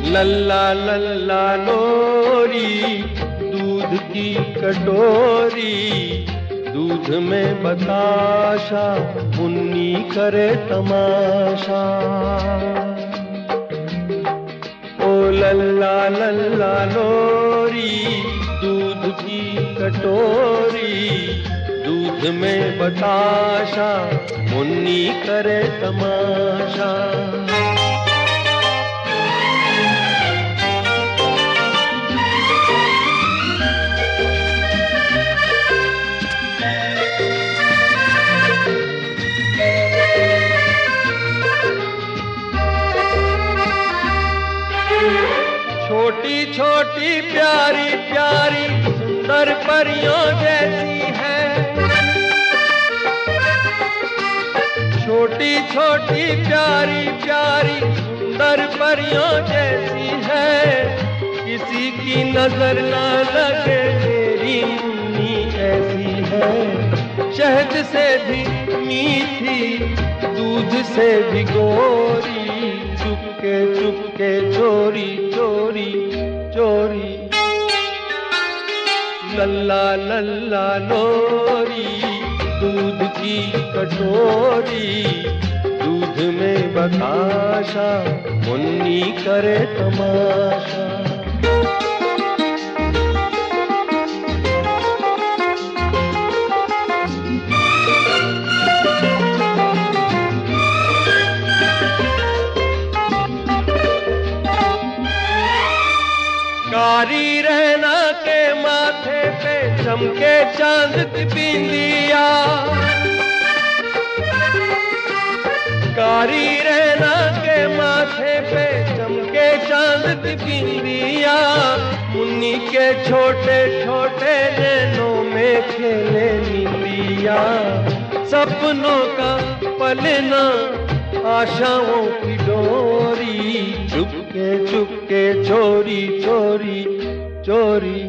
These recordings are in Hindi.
लल्ला लल्ला लोरी, दूध की कटोरी, दूध में बताशा, मुन्नी करे तमाशा। ओ लल्ला लल्ला लोरी, दूध की कटोरी, दूध में बताशा, मुन्नी करे तमाशा। छोटी छोटी प्यारी प्यारी सुंदर परियों जैसी है, छोटी छोटी प्यारी प्यारी सुंदर परियों जैसी है। किसी की नजर न लगे मेरी मुन्नी ऐसी है। शहद से भी मीठी, दूध से भी गोरी, चुपके चुपके चोरी चोरी चोरी। लल्ला लल्ला लोरी, दूध की कटोरी, दूध में बताशा, मुन्नी करे तमाशा। कारी रहना के माथे पे चमके चांद की बिंदिया, कारी रहना के माथे पे चमके चांद की बिंदिया। मुन्नी के छोटे छोटे नैनों में खेले नीलिया। सपनों का पलना, आशाओं की डोरी, चुपके चुपके चोरी चोरी चोरी।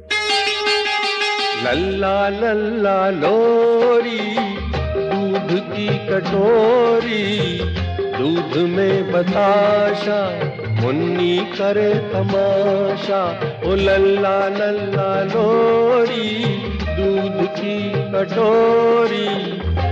लल्ला लल्ला लोरी, दूध की कटोरी, दूध में बताशा, मुन्नी करे तमाशा। ओ लल्ला लल्ला लोरी, दूध की कटोरी,